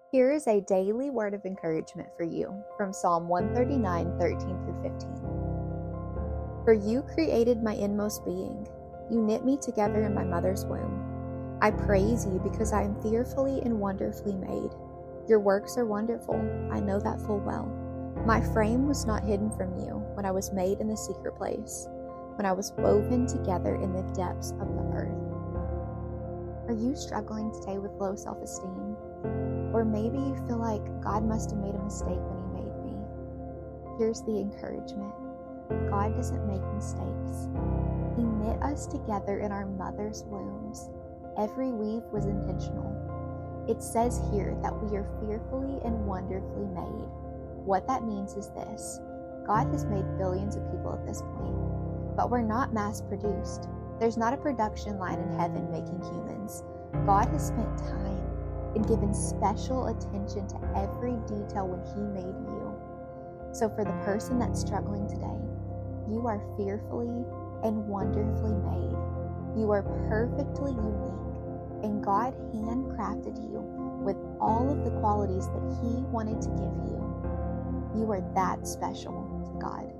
Here is a daily word of encouragement for you from Psalm 139:13-15. For you created my inmost being. You knit me together in my mother's womb. I praise you because I am fearfully and wonderfully made. Your works are wonderful. I know that full well. My frame was not hidden from you when I was made in the secret place, when I was woven together in the depths of the earth. Are you struggling today with low self-esteem? Or maybe you feel like God must have made a mistake when He made me. Here's the encouragement. God doesn't make mistakes. He knit us together in our mother's wombs. Every weave was intentional. It says here that we are fearfully and wonderfully made. What that means is this. God has made billions of people at this point, but we're not mass-produced. There's not a production line in heaven making humans. God has spent time and given special attention to every detail when He made you. So for the person that's struggling today, you are fearfully and wonderfully made. You are perfectly unique, and God handcrafted you with all of the qualities that He wanted to give you. You are that special to God.